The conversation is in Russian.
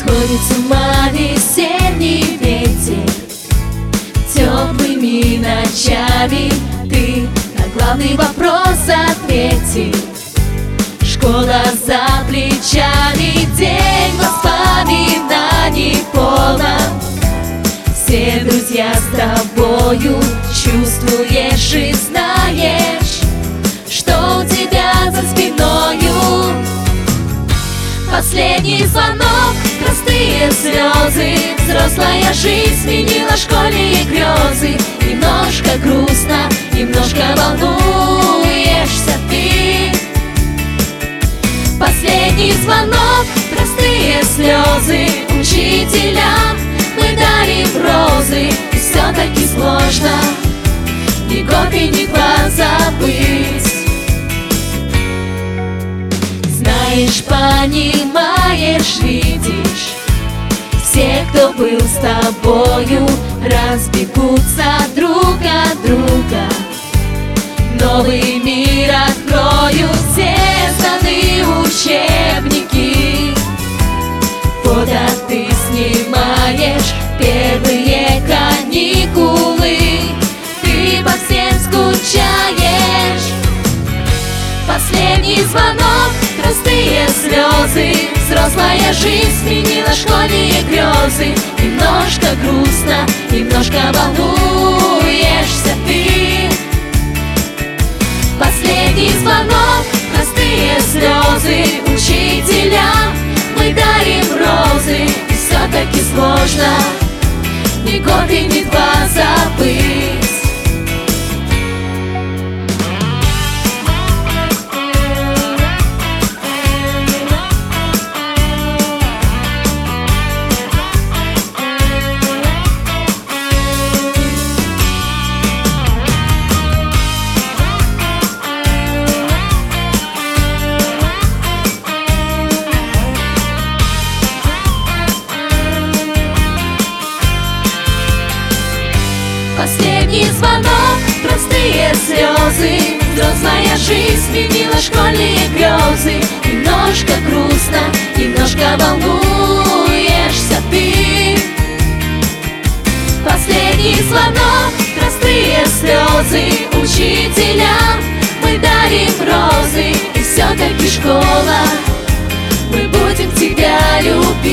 Сходит с ума весенний ветер, теплыми ночами ты на главный вопрос ответил. Школа за плечами, день воспоминаний полон. Все друзья с тобою, чувствуешь и знаешь, что у тебя за спиною. Последний звонок, простые слезы, взрослая жизнь сменила школьные грезы. Немножко грустно, немножко волнуешься ты. Последний звонок, простые слезы, учителям мы дарим розы. И все-таки сложно ни год и ни два забыть. Знаешь, понимаешь, видишь, все, кто был с тобою, разбегутся друг от друга. Новый мир открою, все сданы учебники. Фото ты снимаешь, первые каникулы, ты по всем скучаешь. Последний звонок, простые слезы, взрослая жизнь сменила школьные грезы. Немножко грустно, немножко волнуешься ты. Последний звонок, простые слезы, учителям мы дарим розы. И все-таки сложно ни год и ни два забыть. Последний звонок, простые слезы, взрослая жизнь сменила школьные грезы. Немножко грустно, немножко волнуешься ты. Последний звонок, простые слезы, учителям мы дарим розы. И все-таки школа, мы будем тебя любить.